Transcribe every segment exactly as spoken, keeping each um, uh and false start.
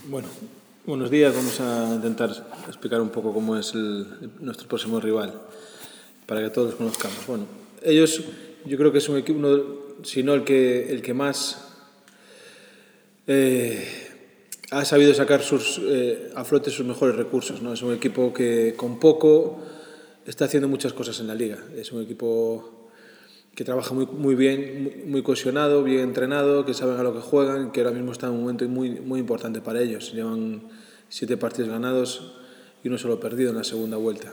Bueno, buenos días. Vamos a intentar explicar un poco cómo es el, nuestro próximo rival, para que todos los conozcamos. Bueno, ellos, yo creo que es un equipo, uno, si no el que, el que más eh, ha sabido sacar sus, eh, a flote sus mejores recursos, ¿no? Es un equipo que con poco está haciendo muchas cosas en la liga. Es un equipo que trabaja muy, muy bien, muy, muy cohesionado, bien entrenado, que saben a lo que juegan, que ahora mismo está en un momento muy, muy importante para ellos. Llevan siete partidos ganados y uno solo perdido en la segunda vuelta.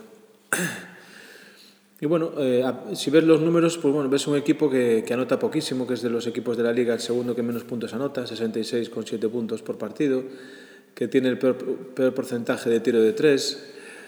Y bueno, eh, si ves los números, pues bueno, ves un equipo que, que anota poquísimo, que es de los equipos de la liga el segundo que menos puntos anota, sesenta y seis coma siete puntos por partido, que tiene el peor, peor porcentaje de tiro de tres.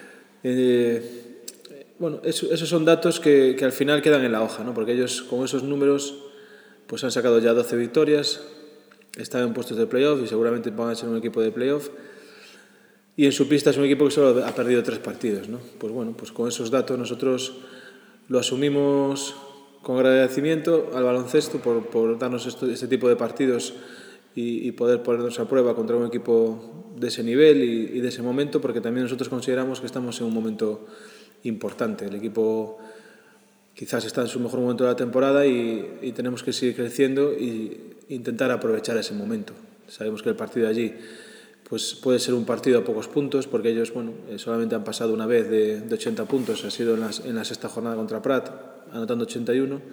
Eh, Bueno, eso, esos son datos que, que al final quedan en la hoja, ¿no? Porque ellos con esos números pues han sacado ya doce victorias, están en puestos de playoff y seguramente van a ser un equipo de playoff. Y en su pista es un equipo que solo ha perdido tres partidos, ¿no? Pues bueno, pues con esos datos nosotros lo asumimos con agradecimiento al baloncesto por, por darnos esto, este tipo de partidos y, y poder ponernos a prueba contra un equipo de ese nivel y, y de ese momento, porque también nosotros consideramos que estamos en un momento importante. El equipo quizás está en su mejor momento de la temporada y, y tenemos que seguir creciendo e intentar aprovechar ese momento. Sabemos que el partido de allí pues puede ser un partido a pocos puntos, porque ellos bueno, solamente han pasado una vez de, de ochenta puntos, ha sido en, las, en la sexta jornada contra Prat, anotando ochenta y uno.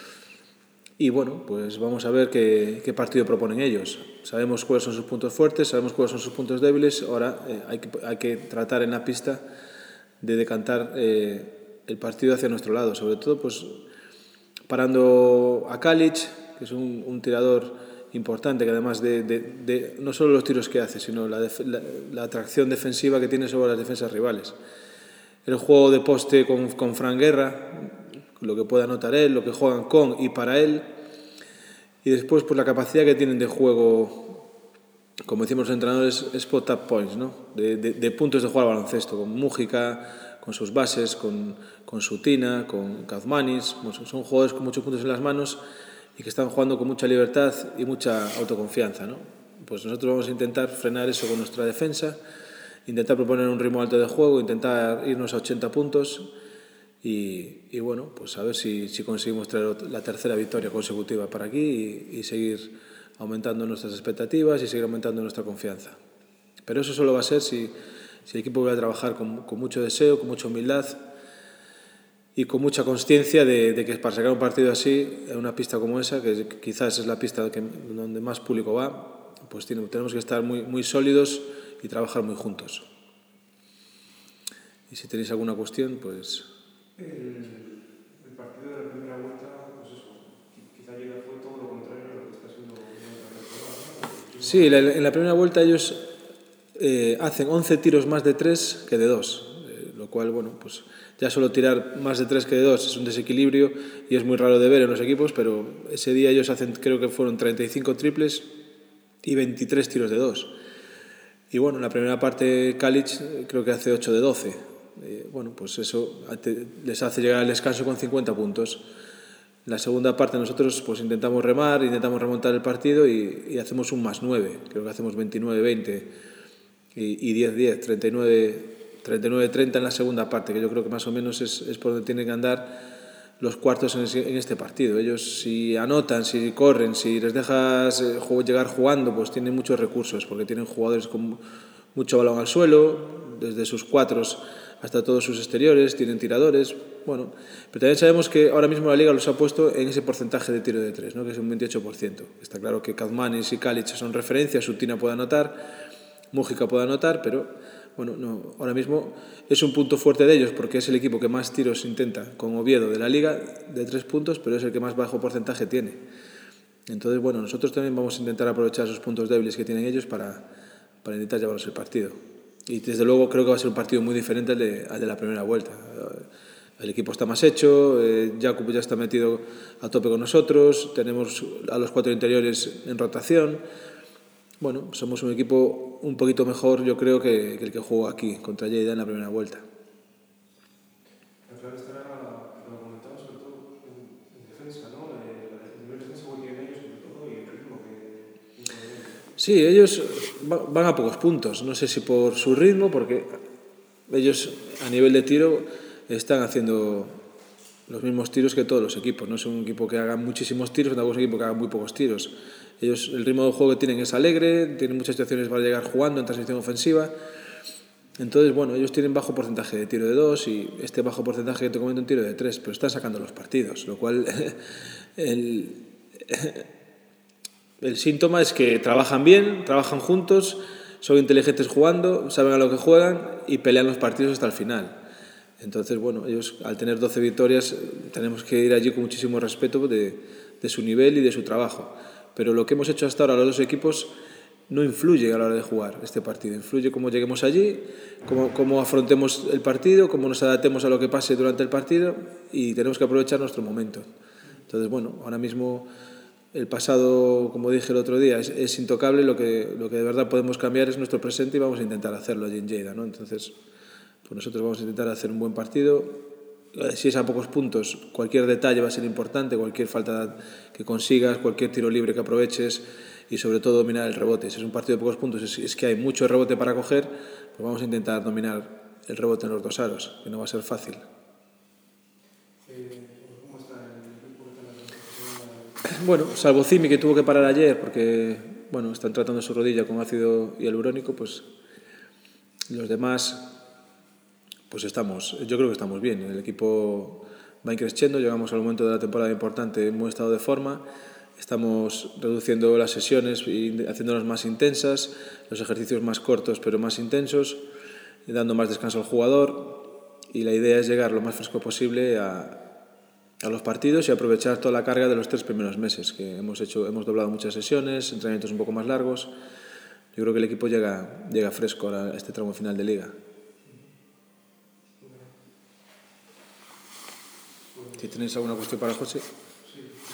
Y bueno, pues vamos a ver qué, qué partido proponen ellos. Sabemos cuáles son sus puntos fuertes, sabemos cuáles son sus puntos débiles. Ahora eh, hay, que, hay que tratar en la pista de decantar eh, el partido hacia nuestro lado, sobre todo pues parando a Kalic, que es un, un tirador importante, que además de, de, de no solo los tiros que hace, sino la, def, la, la atracción defensiva que tiene sobre las defensas rivales. El juego de poste con, con Fran Guerra, lo que puede anotar él, lo que juegan con y para él, y después pues la capacidad que tienen de juego, como decimos los entrenadores, spot up points, ¿no? de, de, de puntos de jugar al baloncesto, con Mújica, con sus bases, con, con Sutina, con Kazmanis. Bueno, son jugadores con muchos puntos en las manos y que están jugando con mucha libertad y mucha autoconfianza, ¿no? Pues nosotros vamos a intentar frenar eso con nuestra defensa, intentar proponer un ritmo alto de juego, intentar irnos a ochenta puntos y, y bueno, pues a ver si, si conseguimos traer la tercera victoria consecutiva para aquí y, y seguir aumentando nuestras expectativas y seguir aumentando nuestra confianza. Pero eso solo va a ser si, si el equipo va a trabajar con, con mucho deseo, con mucha humildad y con mucha consciencia de, de que para sacar un partido así, en una pista como esa, que quizás es la pista que, donde más público va, pues tiene, tenemos que estar muy, muy sólidos y trabajar muy juntos. Y si tenéis alguna cuestión, pues... El, el partido de la primera vuelta, pues eso, quizá llega fue todo lo contrario a lo que está siendo nuestra temporada, ¿no? Sí, la, en la primera vuelta ellos eh, hacen once tiros más de tres que de dos, eh, lo cual, bueno, pues ya solo tirar más de tres que de dos es un desequilibrio y es muy raro de ver en los equipos, pero ese día ellos hacen, creo que fueron treinta y cinco triples y veintitrés tiros de dos. Y bueno, en la primera parte Kalic creo que hace ocho de doce. Eh, bueno, pues eso les hace llegar al descanso con cincuenta puntos. En la segunda parte nosotros pues intentamos remar, intentamos remontar el partido y, y hacemos un más nueve. Creo que hacemos veintinueve veinte y, y diez diez, treinta y nueve treinta en la segunda parte, que yo creo que más o menos es, es por donde tienen que andar los cuartos en, ese, en este partido. Ellos si anotan, si corren, si les dejas eh, llegar jugando, pues tienen muchos recursos, porque tienen jugadores con mucho balón al suelo, desde sus cuatros hasta todos sus exteriores, tienen tiradores, bueno, pero también sabemos que ahora mismo la Liga los ha puesto en ese porcentaje de tiro de tres, ¿no? Que es un veintiocho por ciento. Está claro que Kazmanis y Kalic son referencias, Sutina puede anotar, Mújica puede anotar, pero bueno, no, ahora mismo es un punto fuerte de ellos porque es el equipo que más tiros intenta con Oviedo de la Liga, de tres puntos, pero es el que más bajo porcentaje tiene. Entonces, bueno, nosotros también vamos a intentar aprovechar esos puntos débiles que tienen ellos para, para intentar llevarnos el partido. Y desde luego creo que va a ser un partido muy diferente al de, al de la primera vuelta. El equipo está más hecho, eh, Jakub ya está metido a tope con nosotros, tenemos a los cuatro interiores en rotación. Bueno, somos un equipo un poquito mejor, yo creo, que, que el que jugó aquí contra Lleida en la primera vuelta. La clave estará, lo comentaba sobre todo en, en defensa, ¿no? El, el nivel defensivo que tienen ellos sobre todo y el ritmo que imponen ellos. Sí, ellos van a pocos puntos. No sé si por su ritmo, porque ellos a nivel de tiro están haciendo los mismos tiros que todos los equipos. No es un equipo que haga muchísimos tiros, tampoco es un equipo que haga muy pocos tiros. Ellos, el ritmo de juego que tienen es alegre, tienen muchas situaciones para llegar jugando en transición ofensiva. Entonces, bueno, ellos tienen bajo porcentaje de tiro de dos y este bajo porcentaje que te comento un tiro de tres, pero están sacando los partidos, lo cual el, el síntoma es que trabajan bien, trabajan juntos, son inteligentes jugando, saben a lo que juegan y pelean los partidos hasta el final. Entonces, bueno, ellos al tener doce victorias tenemos que ir allí con muchísimo respeto de, de su nivel y de su trabajo. Pero lo que hemos hecho hasta ahora los dos equipos no influye a la hora de jugar este partido. Influye cómo lleguemos allí, cómo, cómo afrontemos el partido, cómo nos adaptemos a lo que pase durante el partido y tenemos que aprovechar nuestro momento. Entonces, bueno, ahora mismo el pasado, como dije el otro día, es, es intocable. Lo que, lo que de verdad podemos cambiar es nuestro presente y vamos a intentar hacerlo allí en Lleida, ¿no? Entonces, pues nosotros vamos a intentar hacer un buen partido. Si es a pocos puntos, cualquier detalle va a ser importante, cualquier falta que consigas, cualquier tiro libre que aproveches y sobre todo dominar el rebote. Si es un partido de pocos puntos, es, es que hay mucho rebote para coger, pues vamos a intentar dominar el rebote en los dos aros, que no va a ser fácil. ¿Cómo está el equipo que está en la Bueno, salvo Cimi, que tuvo que parar ayer porque bueno, están tratando su rodilla con ácido hialurónico, pues los demás pues estamos, yo creo que estamos bien. El equipo va creciendo, llegamos al momento de la temporada importante en buen estado de forma. Estamos reduciendo las sesiones y haciéndolas más intensas, los ejercicios más cortos pero más intensos, dando más descanso al jugador, y la idea es llegar lo más fresco posible a, a los partidos y aprovechar toda la carga de los tres primeros meses, que hemos hecho, hemos doblado muchas sesiones, entrenamientos un poco más largos. Yo creo que el equipo llega, llega fresco a este tramo final de liga. Si tenéis alguna cuestión para José. Sí. ¿Sí?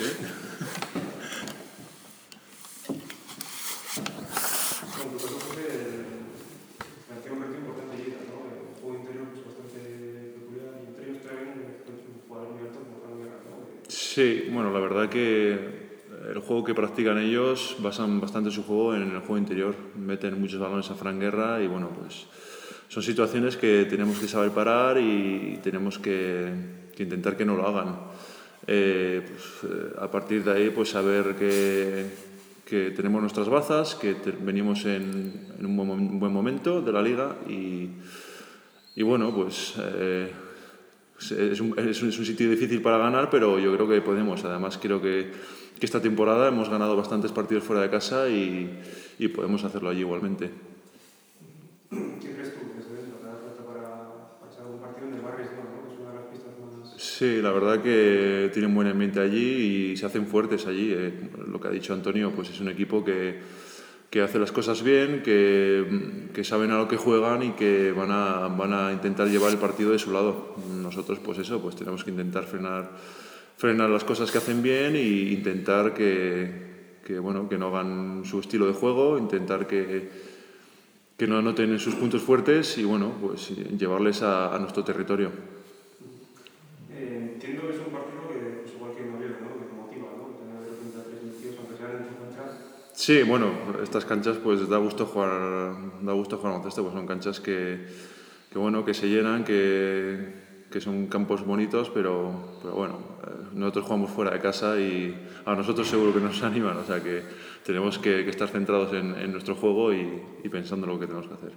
Bueno, pues José, tiene un reto importante Lleida, ¿no? Un juego interior pues, bastante peculiar y entre ellos traen un jugador muy alto como Fran Guerra, ¿no? Sí, bueno, la verdad que el juego que practican ellos basan bastante su juego en el juego interior. Meten muchos balones a Fran Guerra y bueno, pues son situaciones que tenemos que saber parar y tenemos que, que intentar que no lo hagan. Eh, pues, eh, a partir de ahí, pues saber que, que tenemos nuestras bazas, que te, venimos en, en un, buen, un buen momento de la liga y, y bueno, pues eh, es, un, es, un, es un sitio difícil para ganar, pero yo creo que podemos. Además, creo que, que esta temporada hemos ganado bastantes partidos fuera de casa y, y podemos hacerlo allí igualmente. ¿Qué crees tú que es lo que da falta para, para echar un partido en el Barris, ¿no? Que es una de las pistas más... Sí, la verdad que tienen buen ambiente allí y se hacen fuertes allí. Eh, lo que ha dicho Antonio, pues es un equipo que, que hace las cosas bien, que, que saben a lo que juegan y que van a, van a intentar llevar el partido de su lado. Nosotros, pues eso, pues tenemos que intentar frenar, frenar las cosas que hacen bien e intentar que, que, bueno, que no hagan su estilo de juego, intentar que que no anoten sus puntos fuertes y bueno, pues llevarles a, a nuestro territorio. Eh, entiendo que es un partido que, pues igual que en Oviedo, ¿no? Que te motiva, ¿no? Tener de repente a tres mil tíos, aunque sean en tu cancha. Sí, bueno, estas canchas pues da gusto jugar, da gusto jugar baloncesto, pues son canchas que, que bueno, que se llenan, que, que son campos bonitos, pero, pero bueno, nosotros jugamos fuera de casa y a nosotros seguro que nos animan, o sea que tenemos que, que estar centrados en, en nuestro juego y, y pensando en lo que tenemos que hacer.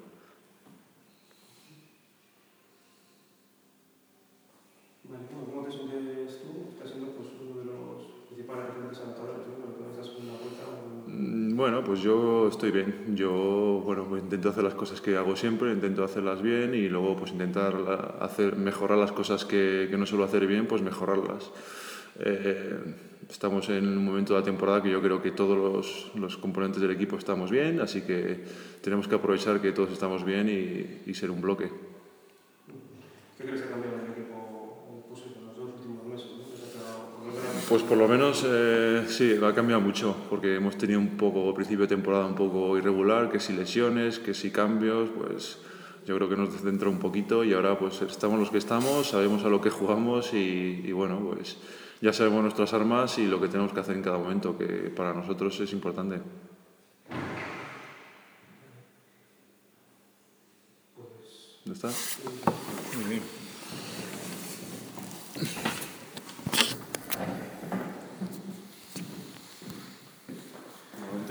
Vale, ¿cómo te sientes tú? Estás siendo pues, uno de los principales referentes anotadores, ¿no? ¿Cómo estás con la vuelta? O... Bueno, pues yo estoy bien. Yo bueno, pues intento hacer las cosas que hago siempre, intento hacerlas bien y luego pues intentar hacer, mejorar las cosas que, que no suelo hacer bien, pues mejorarlas. Eh, estamos en un momento de la temporada que yo creo que todos los, los componentes del equipo estamos bien, así que tenemos que aprovechar que todos estamos bien y, y ser un bloque. ¿Qué crees que ha cambiado en el equipo pues, en los dos últimos meses? ¿No? Pues por lo menos eh, sí, ha cambiado mucho, porque hemos tenido un poco, principio de temporada un poco irregular, que si lesiones, que si cambios, pues yo creo que nos descentra un poquito y ahora pues estamos los que estamos, sabemos a lo que jugamos y, y bueno, pues ya sabemos nuestras armas y lo que tenemos que hacer en cada momento, que para nosotros es importante. ¿Ya está? Muy bien.